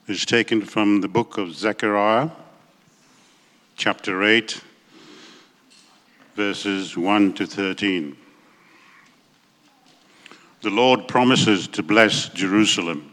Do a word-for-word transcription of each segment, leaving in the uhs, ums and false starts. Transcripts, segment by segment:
is taken from the book of Zechariah, chapter eight, verses one to thirteen. The Lord promises to bless Jerusalem.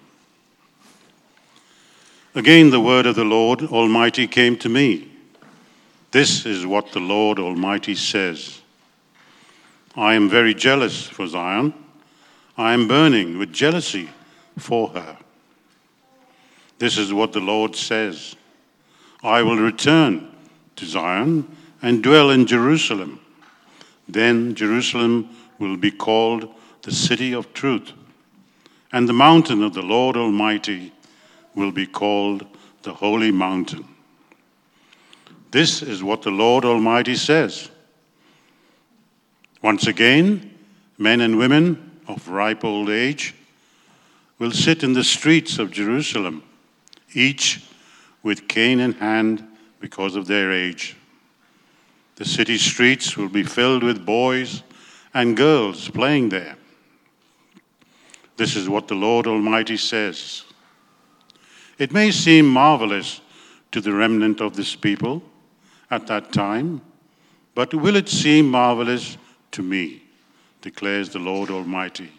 Again, the word of the Lord Almighty came to me. This is what the Lord Almighty says. I am very jealous for Zion. I am burning with jealousy for her. This is what the Lord says. I will return to Zion and dwell in Jerusalem. Then Jerusalem will be called the city of truth, and the mountain of the Lord Almighty will be called the holy mountain. This is what the Lord Almighty says. Once again, men and women of ripe old age will sit in the streets of Jerusalem, each with cane in hand because of their age. The city streets will be filled with boys and girls playing there. This is what the Lord Almighty says. It may seem marvelous to the remnant of this people at that time, but will it seem marvelous to me, declares the Lord Almighty.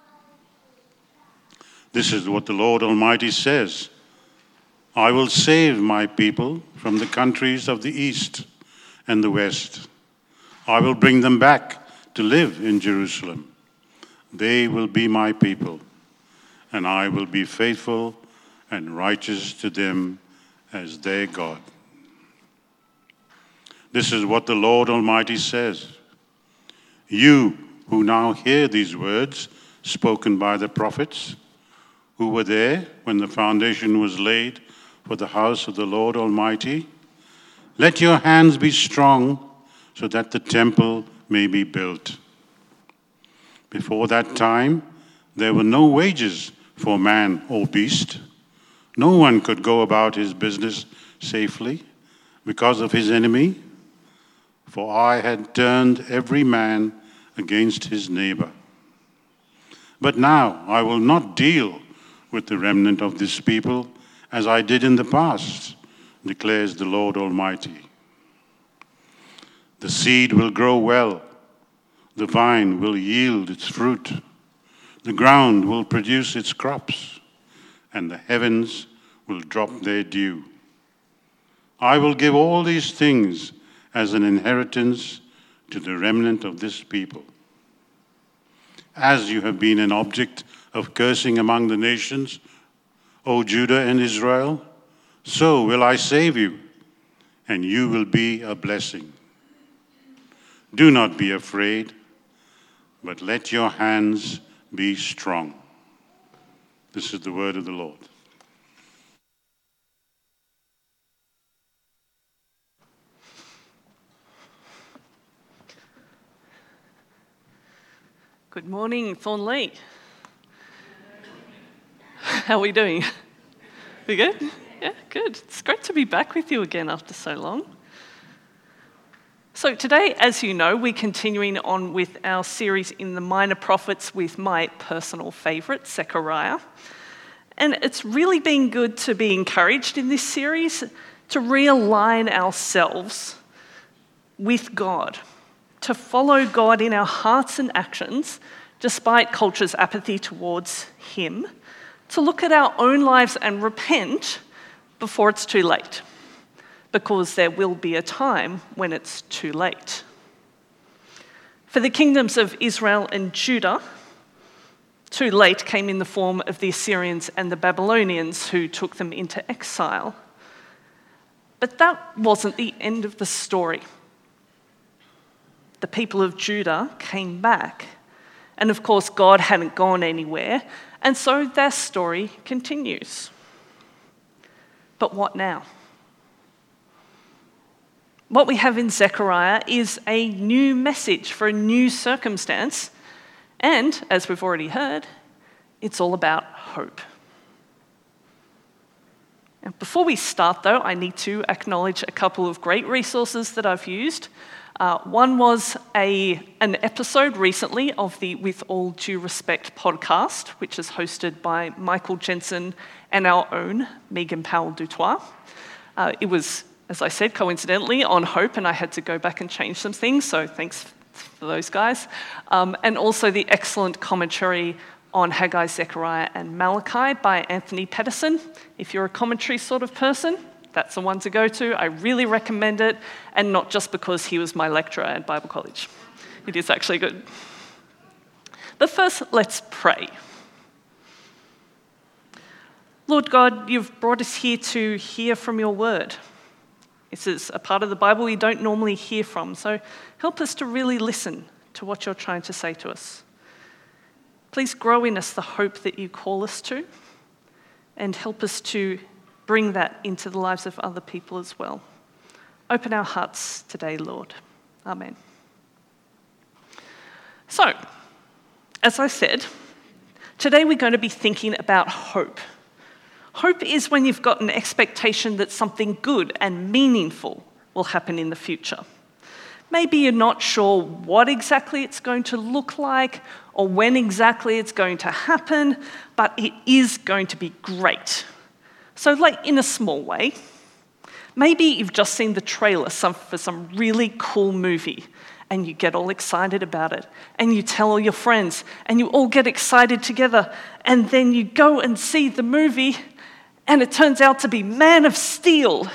This is what the Lord Almighty says. I will save my people from the countries of the east and the west. I will bring them back to live in Jerusalem. They will be my people, and I will be faithful and righteous to them as their God. This is what the Lord Almighty says. You who now hear these words spoken by the prophets, who were there when the foundation was laid for the house of the Lord Almighty, let your hands be strong so that the temple may be built. Before that time, there were no wages for man or beast. No one could go about his business safely because of his enemy, for I had turned every man against his neighbor. But now I will not deal with the remnant of this people as I did in the past, declares the Lord Almighty. The seed will grow well. The vine will yield its fruit. The ground will produce its crops, and the heavens will drop their dew. I will give all these things as an inheritance to the remnant of this people. As you have been an object of cursing among the nations, O Judah and Israel, so will I save you, and you will be a blessing. Do not be afraid, but let your hands be strong. This is the word of the Lord. Good morning, Thornley. How are we doing? We good? Yeah, good. It's great to be back with you again after so long. So today, as you know, we're continuing on with our series in the Minor Prophets with my personal favourite, Zechariah. And it's really been good to be encouraged in this series to realign ourselves with God, to follow God in our hearts and actions, despite culture's apathy towards Him, to look at our own lives and repent before it's too late, because there will be a time when it's too late. For the kingdoms of Israel and Judah, too late came in the form of the Assyrians and the Babylonians who took them into exile. But that wasn't the end of the story. The people of Judah came back, and of course God hadn't gone anywhere, and so their story continues. But what now? What we have in Zechariah is a new message for a new circumstance, and, as we've already heard, it's all about hope. And before we start, though, I need to acknowledge a couple of great resources that I've used. Uh, one was a, an episode recently of the With All Due Respect podcast, which is hosted by Michael Jensen and our own Megan Powell-Dutoit. Uh, it was, as I said, coincidentally on Hope, and I had to go back and change some things, so thanks for those guys. Um, and also the excellent commentary on Haggai, Zechariah, and Malachi by Anthony Pedersen. If you're a commentary sort of person, that's the one to go to. I really recommend it, and not just because he was my lecturer at Bible College. It is actually good. But first, let's pray. Lord God, you've brought us here to hear from your word. This is a part of the Bible we don't normally hear from, so help us to really listen to what you're trying to say to us. Please grow in us the hope that you call us to, and help us to bring that into the lives of other people as well. Open our hearts today, Lord. Amen. So, as I said, today we're going to be thinking about hope. Hope is when you've got an expectation that something good and meaningful will happen in the future. Maybe you're not sure what exactly it's going to look like or when exactly it's going to happen, but it is going to be great. So like in a small way, maybe you've just seen the trailer for some really cool movie and you get all excited about it and you tell all your friends and you all get excited together and then you go and see the movie and it turns out to be Man of Steel.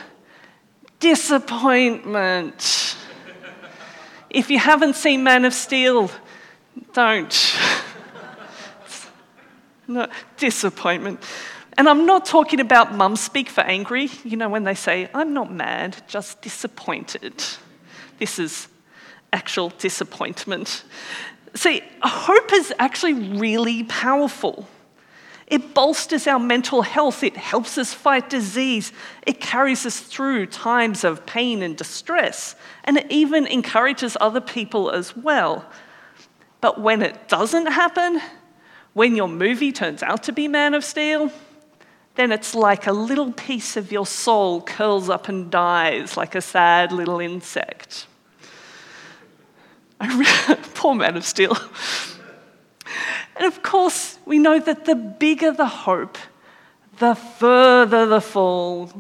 Disappointment. If you haven't seen Man of Steel, don't. No, disappointment. And I'm not talking about mum speak for angry. You know, when they say, I'm not mad, just disappointed. This is actual disappointment. See, hope is actually really powerful. It bolsters our mental health. It helps us fight disease. It carries us through times of pain and distress. And it even encourages other people as well. But when it doesn't happen, when your movie turns out to be Man of Steel, then it's like a little piece of your soul curls up and dies like a sad little insect. Poor Man of Steel. And of course, we know that the bigger the hope, the further the fall.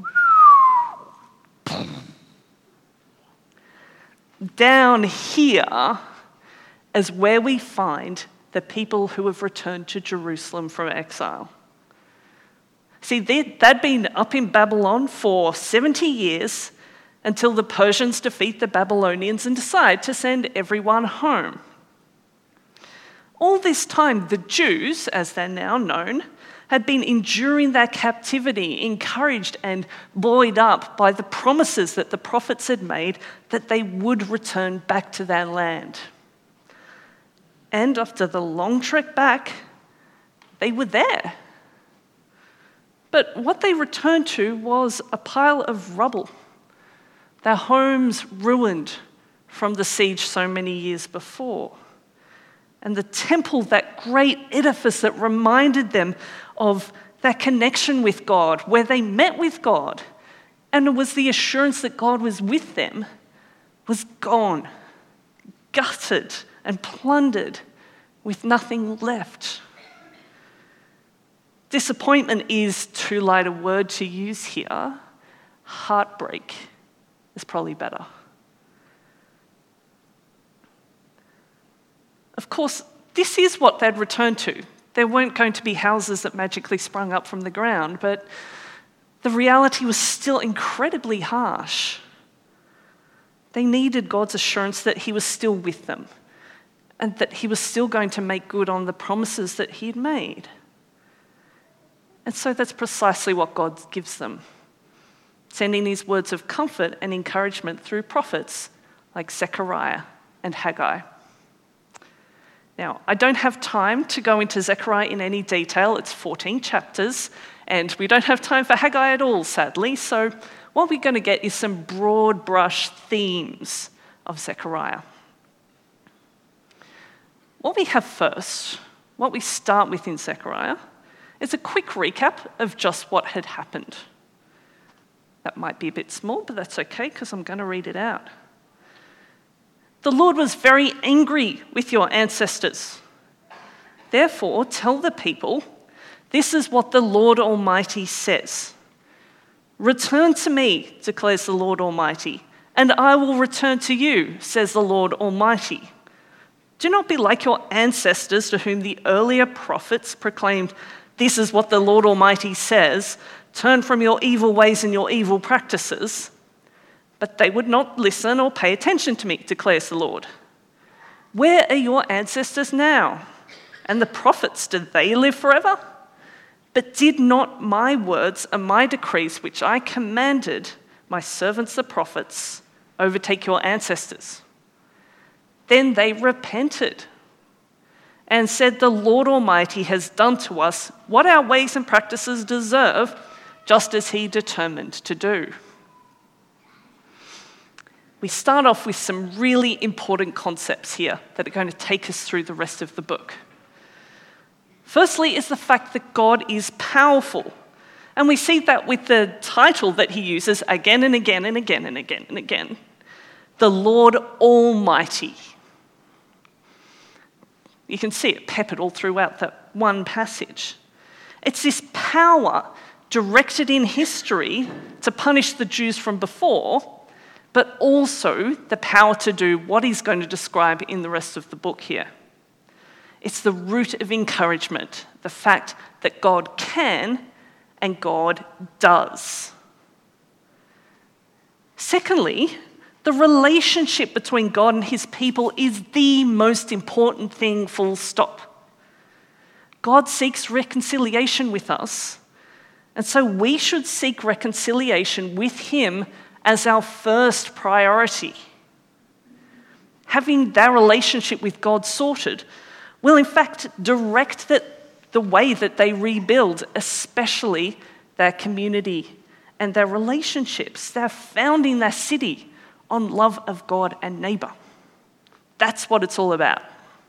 Down here is where we find the people who have returned to Jerusalem from exile. See, they'd been up in Babylon for seventy years until the Persians defeat the Babylonians and decide to send everyone home. All this time, the Jews, as they're now known, had been enduring their captivity, encouraged and buoyed up by the promises that the prophets had made that they would return back to their land. And after the long trek back, they were there. But what they returned to was a pile of rubble, their homes ruined from the siege so many years before. And the temple, that great edifice that reminded them of their connection with God, where they met with God, and it was the assurance that God was with them, was gone, gutted and plundered with nothing left. Disappointment is too light a word to use here. Heartbreak is probably better. Of course, this is what they'd returned to. There weren't going to be houses that magically sprung up from the ground, but the reality was still incredibly harsh. They needed God's assurance that he was still with them and that he was still going to make good on the promises that he had made. And so that's precisely what God gives them, sending these words of comfort and encouragement through prophets like Zechariah and Haggai. Now, I don't have time to go into Zechariah in any detail. It's fourteen chapters, and we don't have time for Haggai at all, sadly. So what we're going to get is some broad brush themes of Zechariah. What we have first, what we start with in Zechariah, is a quick recap of just what had happened. That might be a bit small, but that's okay because I'm going to read it out. The Lord was very angry with your ancestors. Therefore, tell the people, this is what the Lord Almighty says. Return to me, declares the Lord Almighty, and I will return to you, says the Lord Almighty. Do not be like your ancestors to whom the earlier prophets proclaimed, this is what the Lord Almighty says, turn from your evil ways and your evil practices. But they would not listen or pay attention to me, declares the Lord. Where are your ancestors now? And the prophets, did they live forever? But did not my words and my decrees, which I commanded my servants the prophets, overtake your ancestors? Then they repented and said, the Lord Almighty has done to us what our ways and practices deserve, just as he determined to do. We start off with some really important concepts here that are going to take us through the rest of the book. Firstly is the fact that God is powerful. And we see that with the title that he uses again and again and again and again and again. The Lord Almighty. You can see it peppered all throughout that one passage. It's this power directed in history to punish the Jews from before, but also the power to do what he's going to describe in the rest of the book here. It's the root of encouragement, the fact that God can and God does. Secondly, the relationship between God and his people is the most important thing, full stop. God seeks reconciliation with us, and so we should seek reconciliation with him as our first priority. Having that relationship with God sorted will in fact direct the, the way that they rebuild, especially their community and their relationships. They're founding their city on love of God and neighbour. That's what it's all about.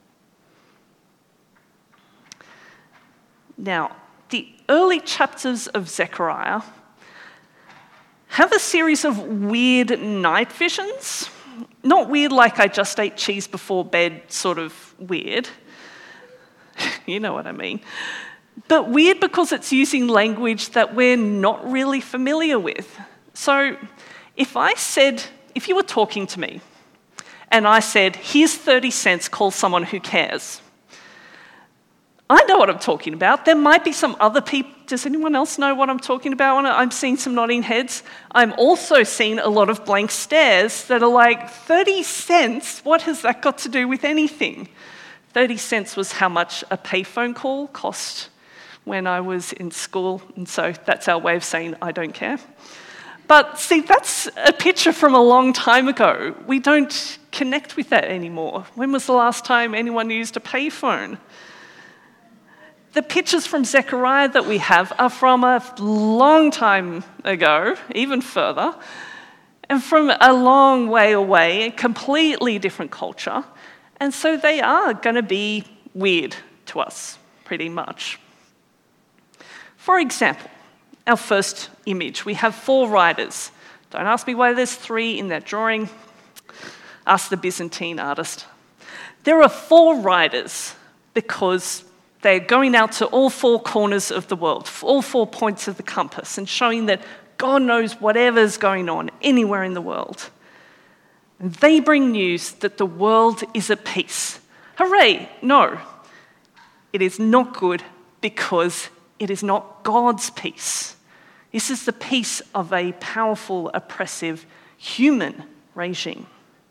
Now, the early chapters of Zechariah have a series of weird night visions. Not weird like I just ate cheese before bed, sort of weird. You know what I mean. But weird because it's using language that we're not really familiar with. So if I said, if you were talking to me and I said, here's thirty cents, call someone who cares. I know what I'm talking about. There might be some other people. Does anyone else know what I'm talking about? I'm seeing some nodding heads. I'm also seeing a lot of blank stares that are like, thirty cents? What has that got to do with anything? thirty cents was how much a payphone call cost when I was in school. And so that's our way of saying, I don't care. But see, that's a picture from a long time ago. We don't connect with that anymore. When was the last time anyone used a payphone? The pictures from Zechariah that we have are from a long time ago, even further, and from a long way away, a completely different culture. And so they are going to be weird to us, pretty much. For example, our first image, we have four riders. Don't ask me why there's three in that drawing. Ask the Byzantine artist. There are four riders because they're going out to all four corners of the world, all four points of the compass, and showing that God knows whatever's going on anywhere in the world. And they bring news that the world is at peace. Hooray! No, it is not good because it is not God's peace. This is the peace of a powerful, oppressive human regime.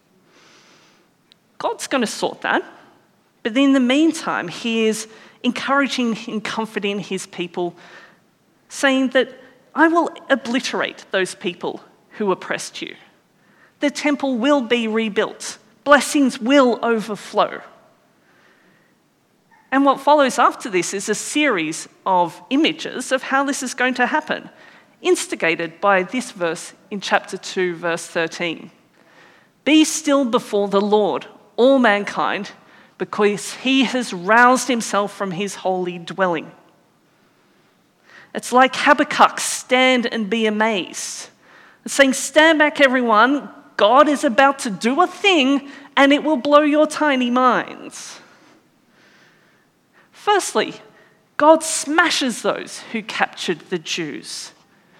God's going to sort that, but in the meantime, he is encouraging and comforting his people, saying that I will obliterate those people who oppressed you. The temple will be rebuilt. Blessings will overflow. And what follows after this is a series of images of how this is going to happen, instigated by this verse in chapter two, verse thirteen. Be still before the Lord, all mankind, because he has roused himself from his holy dwelling. It's like Habakkuk, stand and be amazed. It's saying, stand back everyone, God is about to do a thing and it will blow your tiny minds. Firstly, God smashes those who captured the Jews.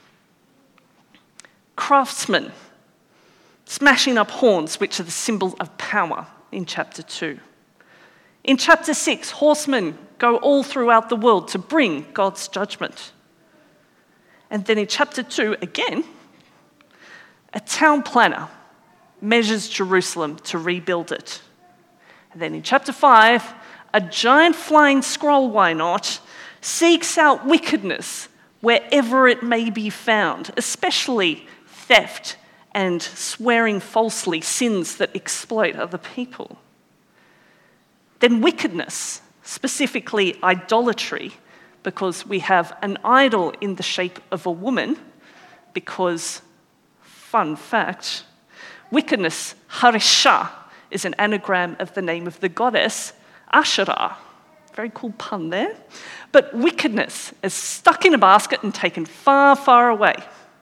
Craftsmen, smashing up horns, which are the symbol of power in chapter two. In chapter six, horsemen go all throughout the world to bring God's judgment. And then in chapter two, again, a town planner measures Jerusalem to rebuild it. And then in chapter five, a giant flying scroll, why not, seeks out wickedness wherever it may be found, especially theft and swearing falsely, sins that exploit other people. Then wickedness, specifically idolatry, because we have an idol in the shape of a woman, because, fun fact, wickedness, Harisha, is an anagram of the name of the goddess Asherah. Very cool pun there. But wickedness is stuck in a basket and taken far, far away.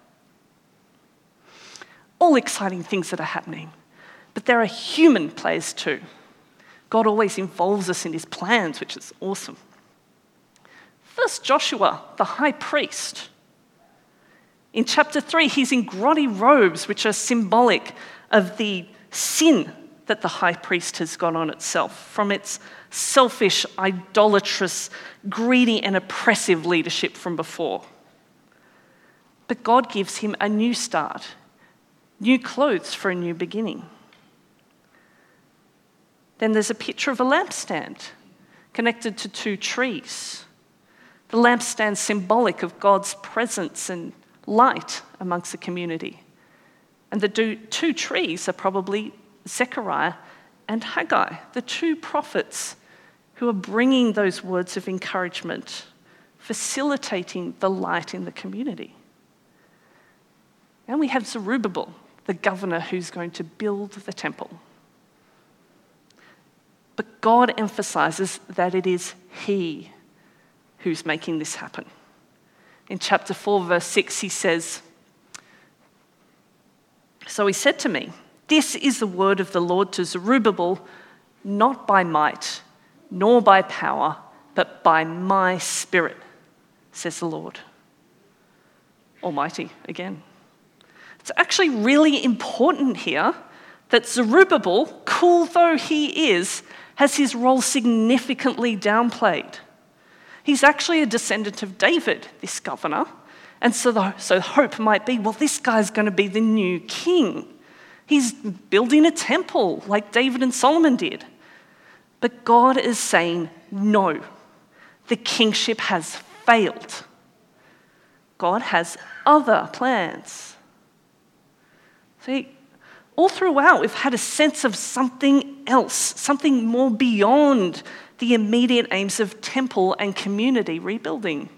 All exciting things that are happening. But there are human players too. God always involves us in his plans, which is awesome. First, Joshua, the high priest. In chapter three, he's in grotty robes, which are symbolic of the sin that the high priest has got on itself from its selfish, idolatrous, greedy, and oppressive leadership from before. But God gives him a new start, new clothes for a new beginning. Then there's a picture of a lampstand connected to two trees. The lampstand symbolic of God's presence and light amongst the community. And the two trees are probably Zechariah and Haggai, the two prophets who are bringing those words of encouragement, facilitating the light in the community. And we have Zerubbabel, the governor who's going to build the temple. But God emphasizes that it is he who's making this happen. In chapter four, verse six, he says, "So he said to me, 'This is the word of the Lord to Zerubbabel, not by might, nor by power, but by my spirit, says the Lord Almighty,'" again. It's actually really important here that Zerubbabel, cool though he is, has his role significantly downplayed. He's actually a descendant of David, this governor, and so the so hope might be, well, this guy's going to be the new king. He's building a temple like David and Solomon did. But God is saying, no, the kingship has failed. God has other plans. See, all throughout, we've had a sense of something else, something more beyond the immediate aims of temple and community rebuilding.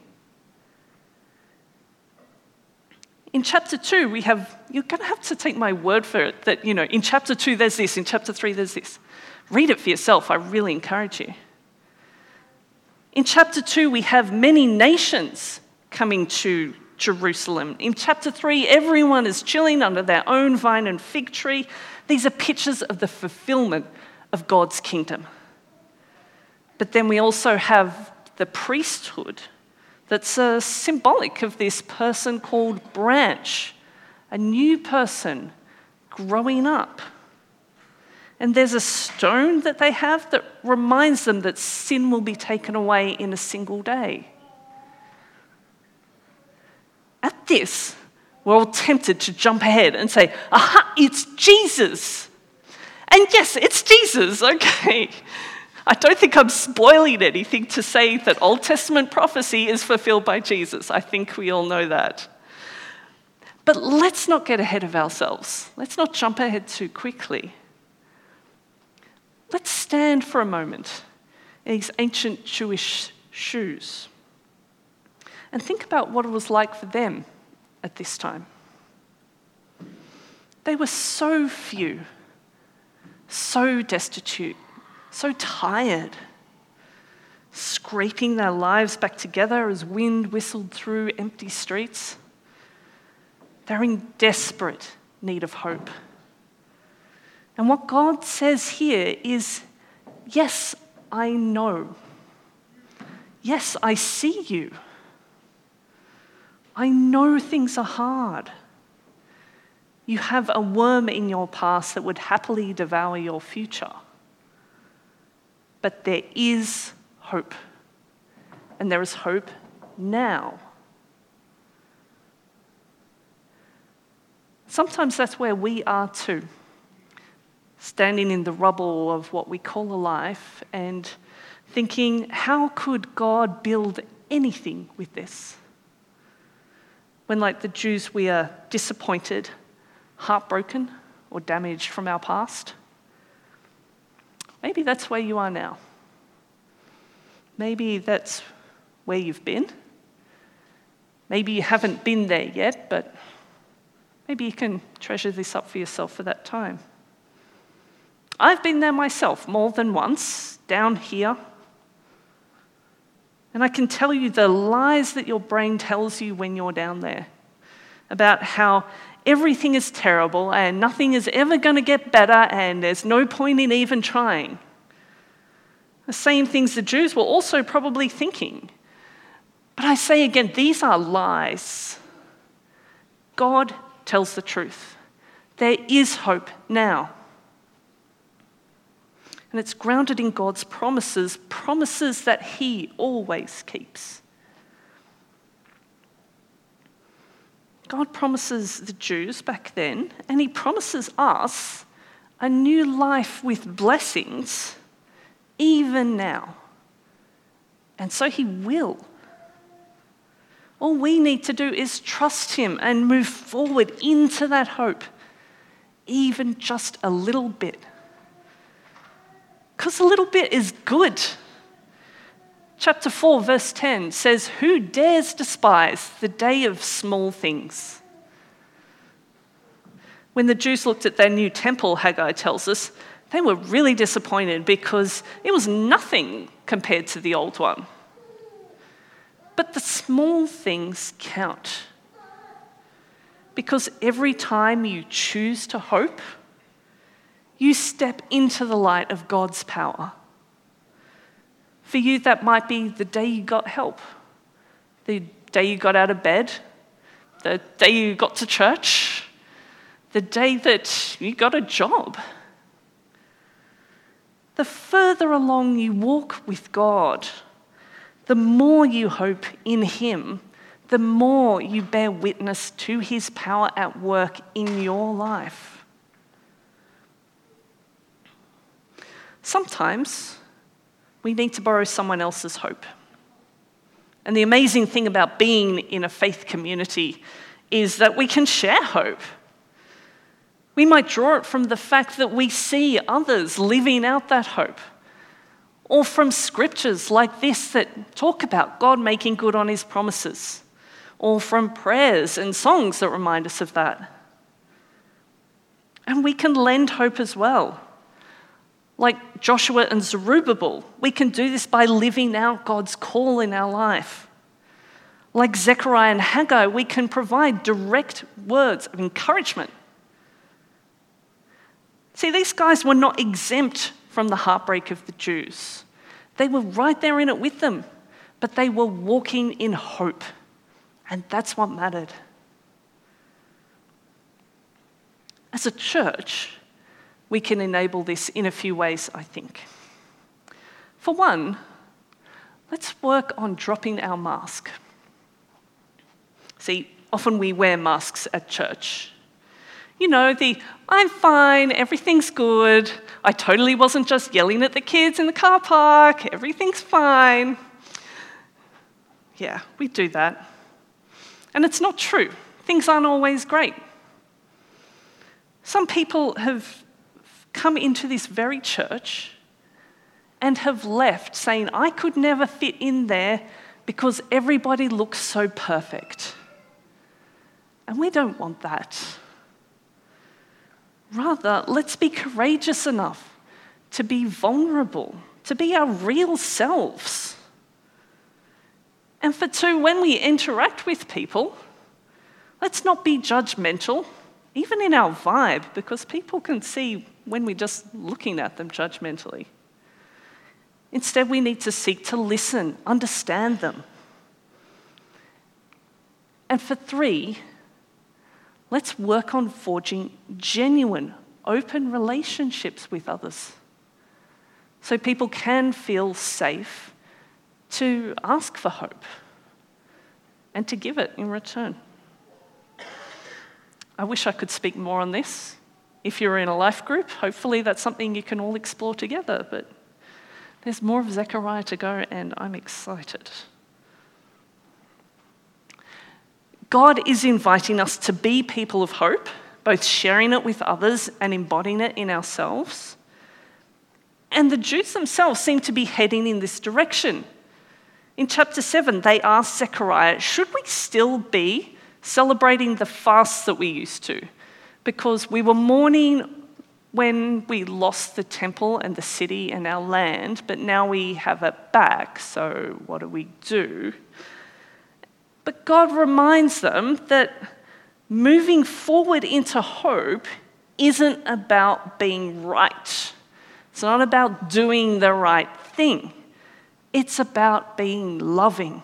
In chapter two, we have, you're going to have to take my word for it, that, you know, in chapter two there's this, in chapter three there's this. Read it for yourself, I really encourage you. In chapter two, we have many nations coming to Jerusalem. In chapter three, everyone is chilling under their own vine and fig tree. These are pictures of the fulfillment of God's kingdom. But then we also have the priesthood that's uh, symbolic of this person called Branch, a new person growing up. And there's a stone that they have that reminds them that sin will be taken away in a single day. At this, we're all tempted to jump ahead and say, aha, it's Jesus. And yes, it's Jesus, okay. I don't think I'm spoiling anything to say that Old Testament prophecy is fulfilled by Jesus. I think we all know that. But let's not get ahead of ourselves. Let's not jump ahead too quickly. Let's stand for a moment in these ancient Jewish shoes and think about what it was like for them at this time. They were so few, so destitute, so tired, scraping their lives back together as wind whistled through empty streets. They're in desperate need of hope. And what God says here is, yes, I know. Yes, I see you. I know things are hard. You have a worm in your past that would happily devour your future. But there is hope. And there is hope now. Sometimes that's where we are too. Standing in the rubble of what we call a life and thinking, how could God build anything with this? When, like the Jews, we are disappointed, heartbroken, or damaged from our past. Maybe that's where you are now. Maybe that's where you've been. Maybe you haven't been there yet, but maybe you can treasure this up for yourself for that time. I've been there myself more than once, down here. And I can tell you the lies that your brain tells you when you're down there about how everything is terrible and nothing is ever going to get better and there's no point in even trying. The same things the Jews were also probably thinking. But I say again, these are lies. God tells the truth. There is hope now. And it's grounded in God's promises, promises that He always keeps. God promises the Jews back then, and He promises us a new life with blessings, even now. And so He will. All we need to do is trust Him and move forward into that hope, even just a little bit. Because a little bit is good. Chapter four, verse ten says, "Who dares despise the day of small things?" When the Jews looked at their new temple, Haggai tells us, they were really disappointed because it was nothing compared to the old one. But the small things count. Because every time you choose to hope, you step into the light of God's power. For you, that might be the day you got help, the day you got out of bed, the day you got to church, the day that you got a job. The further along you walk with God, the more you hope in Him, the more you bear witness to His power at work in your life. Sometimes we need to borrow someone else's hope. And the amazing thing about being in a faith community is that we can share hope. We might draw it from the fact that we see others living out that hope, or from scriptures like this that talk about God making good on His promises, or from prayers and songs that remind us of that. And we can lend hope as well. Like Joshua and Zerubbabel, we can do this by living out God's call in our life. Like Zechariah and Haggai, we can provide direct words of encouragement. See, these guys were not exempt from the heartbreak of the Jews. They were right there in it with them, but they were walking in hope, and that's what mattered. As a church, we can enable this in a few ways, I think. For one, let's work on dropping our mask. See, often we wear masks at church. You know, the, I'm fine, everything's good, I totally wasn't just yelling at the kids in the car park, everything's fine. Yeah, we do that. And it's not true. Things aren't always great. Some people have come into this very church and have left saying, I could never fit in there because everybody looks so perfect. And we don't want that. Rather, let's be courageous enough to be vulnerable, to be our real selves. And for two, when we interact with people, let's not be judgmental even in our vibe, because people can see when we're just looking at them judgmentally. Instead, we need to seek to listen, understand them. And for three, let's work on forging genuine, open relationships with others so people can feel safe to ask for hope and to give it in return. I wish I could speak more on this. If you're in a life group, hopefully that's something you can all explore together, but there's more of Zechariah to go, and I'm excited. God is inviting us to be people of hope, both sharing it with others and embodying it in ourselves. And the Jews themselves seem to be heading in this direction. In chapter seven, they asked Zechariah, should we still be celebrating the fasts that we used to? Because we were mourning when we lost the temple and the city and our land, but now we have it back, so what do we do? But God reminds them that moving forward into hope isn't about being right. It's not about doing the right thing. It's about being loving.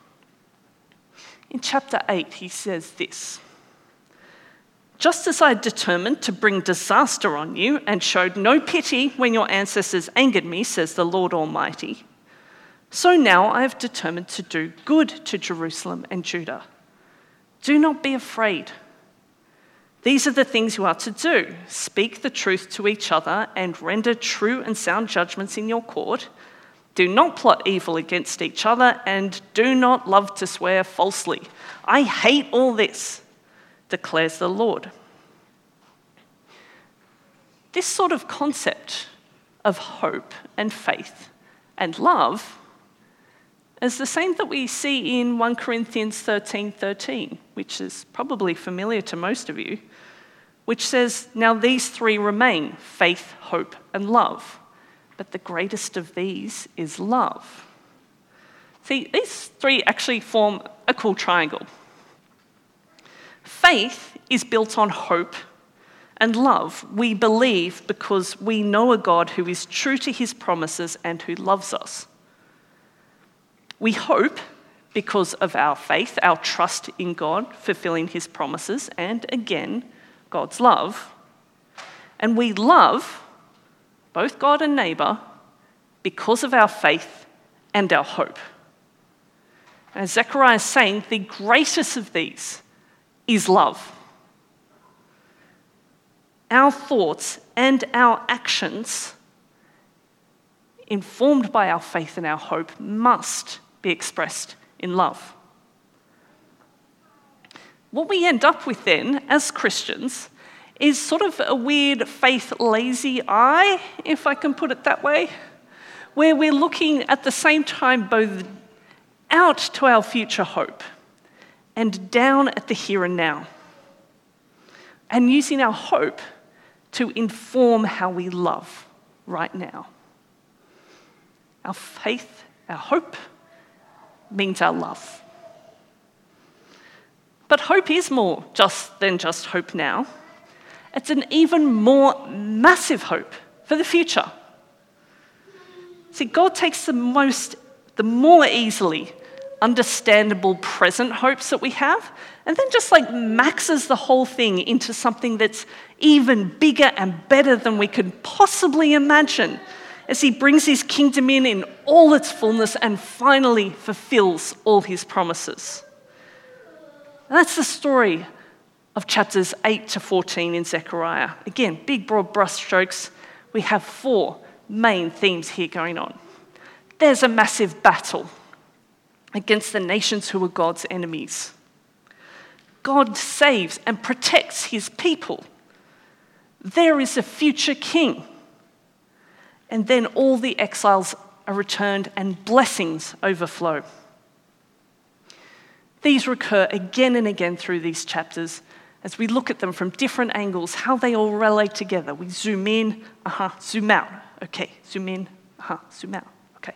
In chapter eight, he says this: just as I determined to bring disaster on you and showed no pity when your ancestors angered me, says the Lord Almighty, so now I have determined to do good to Jerusalem and Judah. Do not be afraid. These are the things you are to do. Speak the truth to each other and render true and sound judgments in your court. Do not plot evil against each other and do not love to swear falsely. I hate all this, declares the Lord. This sort of concept of hope and faith and love is the same that we see in First Corinthians thirteen thirteen, which is probably familiar to most of you, which says, now these three remain, faith, hope, and love. But the greatest of these is love. See, these three actually form a cool triangle. Faith is built on hope and love. We believe because we know a God who is true to his promises and who loves us. We hope because of our faith, our trust in God, fulfilling his promises, and again, God's love. And we love both God and neighbour because of our faith and our hope. As Zechariah is saying, the greatest of these is love. Our thoughts and our actions, informed by our faith and our hope, must be expressed in love. What we end up with then, as Christians, is sort of a weird faith lazy eye, if I can put it that way, where we're looking at the same time both out to our future hope and down at the here and now, and using our hope to inform how we love right now. Our faith, our hope, means our love. But hope is more just than just hope now. It's an even more massive hope for the future. See, God takes the most, the more easily understandable present hopes that we have, and then just like maxes the whole thing into something that's even bigger and better than we could possibly imagine, as he brings his kingdom in in all its fullness and finally fulfills all his promises. And that's the story of chapters eight to fourteen in Zechariah. Again, big broad brushstrokes. We have four main themes here going on. There's a massive battle against the nations who are God's enemies. God saves and protects his people. There is a future king. And then all the exiles are returned and blessings overflow. These recur again and again through these chapters as we look at them from different angles, how they all relate together. We zoom in, uh-huh, zoom out. Okay, zoom in, uh-huh, zoom out. Okay.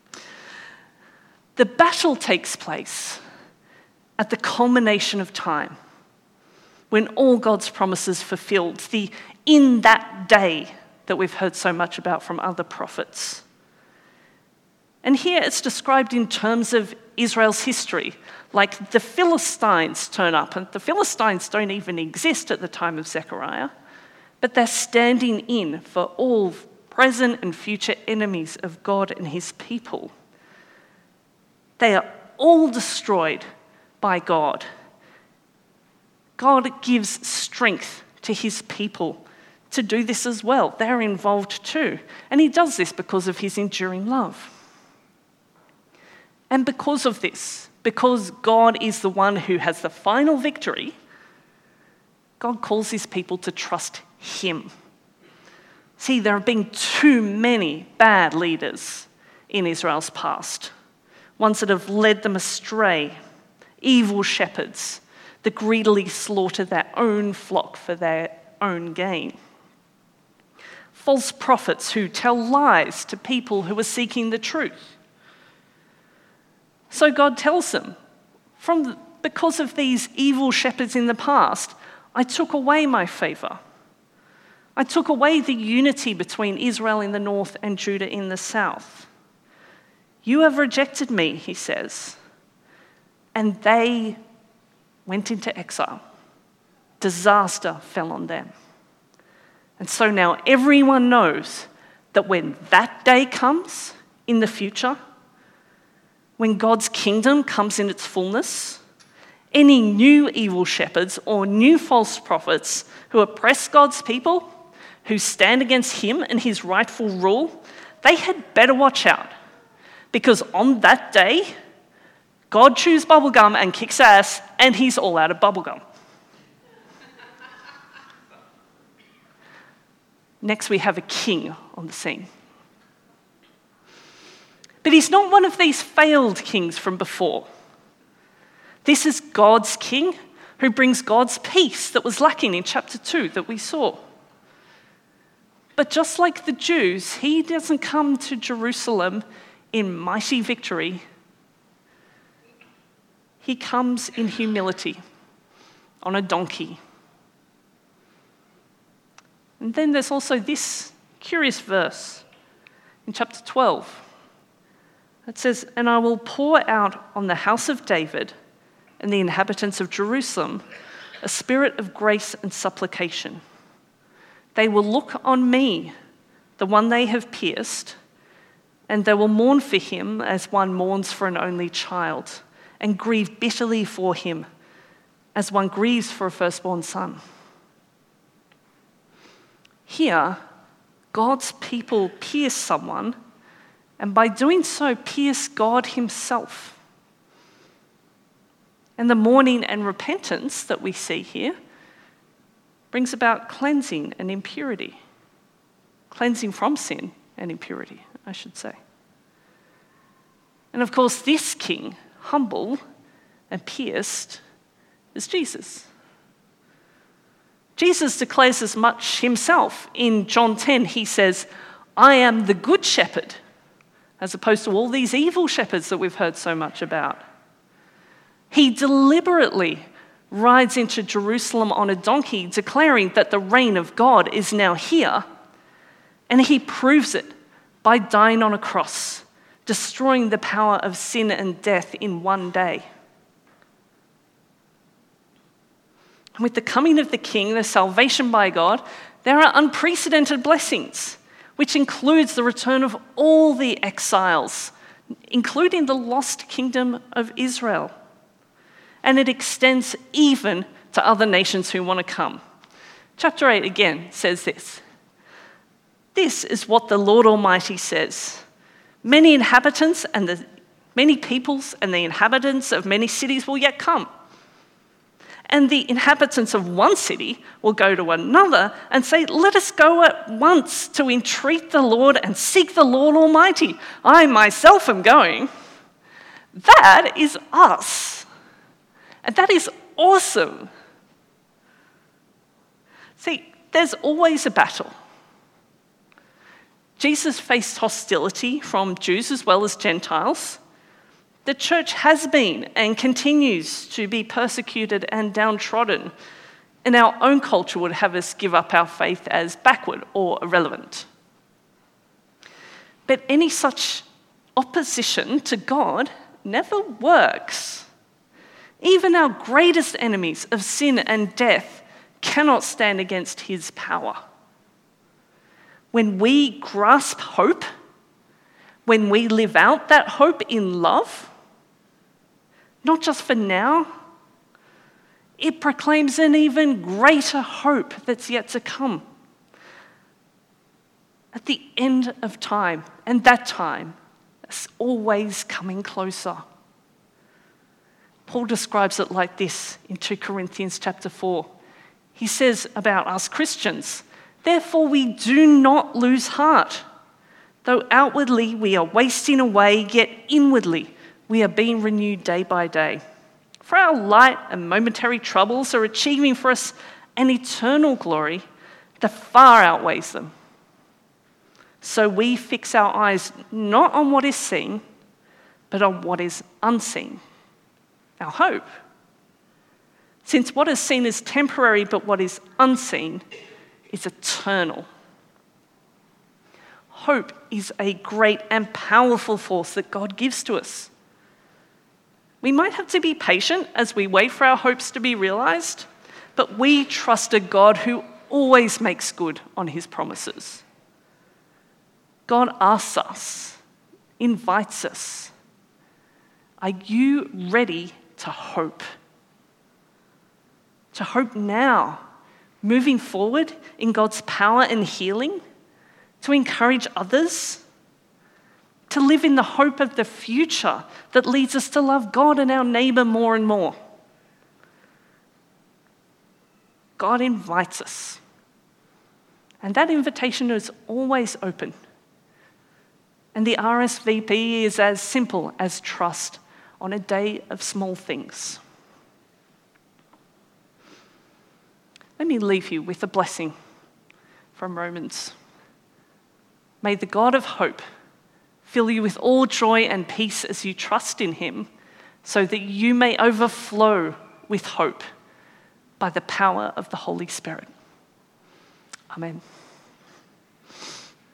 The battle takes place at the culmination of time, when all God's promises fulfilled, the in that day that we've heard so much about from other prophets. And here it's described in terms of Israel's history, like the Philistines turn up, and the Philistines don't even exist at the time of Zechariah, but they're standing in for all present and future enemies of God and his people. They are all destroyed by God. God gives strength to his people to do this as well. They're involved too. And he does this because of his enduring love. And because of this, because God is the one who has the final victory, God calls his people to trust him. See, there have been too many bad leaders in Israel's past, ones that have led them astray, evil shepherds that greedily slaughter their own flock for their own gain, false prophets who tell lies to people who are seeking the truth. So God tells them, from the, because of these evil shepherds in the past, I took away my favor. I took away the unity between Israel in the north and Judah in the south. You have rejected me, he says, and they went into exile. Disaster fell on them. And so now everyone knows that when that day comes in the future, when God's kingdom comes in its fullness, any new evil shepherds or new false prophets who oppress God's people, who stand against him and his rightful rule, they had better watch out. Because on that day, God chews bubblegum and kicks ass, and he's all out of bubblegum. Next, we have a king on the scene. But he's not one of these failed kings from before. This is God's king who brings God's peace that was lacking in chapter two that we saw. But just like the Jews, he doesn't come to Jerusalem in mighty victory. He comes in humility on a donkey. And then there's also this curious verse in chapter twelve. It says, "And I will pour out on the house of David and the inhabitants of Jerusalem a spirit of grace and supplication. They will look on me, the one they have pierced, and they will mourn for him as one mourns for an only child, and grieve bitterly for him as one grieves for a firstborn son." Here, God's people pierce someone, and by doing so, pierce God himself. And the mourning and repentance that we see here brings about cleansing and impurity. Cleansing from sin and impurity, I should say. And of course, this king, humble and pierced, is Jesus. Jesus declares as much himself. In John ten, he says, "I am the good shepherd," as opposed to all these evil shepherds that we've heard so much about. He deliberately rides into Jerusalem on a donkey, declaring that the reign of God is now here, and he proves it by dying on a cross, destroying the power of sin and death in one day. And with the coming of the king, the salvation by God, there are unprecedented blessings, which includes the return of all the exiles, including the lost kingdom of Israel. And it extends even to other nations who want to come. Chapter eight again says this. "This is what the Lord Almighty says. Many inhabitants and the many peoples and the inhabitants of many cities will yet come. And the inhabitants of one city will go to another and say, 'Let us go at once to entreat the Lord and seek the Lord Almighty. I myself am going.'" That is us. And that is awesome. See, there's always a battle. Jesus faced hostility from Jews as well as Gentiles. The church has been and continues to be persecuted and downtrodden and our own culture would have us give up our faith as backward or irrelevant. But any such opposition to God never works. Even our greatest enemies of sin and death cannot stand against his power. When we grasp hope, when we live out that hope in love, not just for now, it proclaims an even greater hope that's yet to come. At the end of time, and that time is always coming closer. Paul describes it like this in Second Corinthians chapter four. He says about us Christians, "Therefore we do not lose heart. Though outwardly we are wasting away, yet inwardly we are being renewed day by day. For our light and momentary troubles are achieving for us an eternal glory that far outweighs them. So we fix our eyes not on what is seen, but on what is unseen, our hope. Since what is seen is temporary, but what is unseen is eternal." Hope is a great and powerful force that God gives to us. We might have to be patient as we wait for our hopes to be realized, but we trust a God who always makes good on his promises. God asks us, invites us, are you ready to hope? To hope now, moving forward in God's power and healing, to encourage others, to live in the hope of the future that leads us to love God and our neighbour more and more. God invites us, and that invitation is always open. And the R S V P is as simple as trust on a day of small things. Let me leave you with a blessing from Romans. May the God of hope fill you with all joy and peace as you trust in him, so that you may overflow with hope by the power of the Holy Spirit. Amen.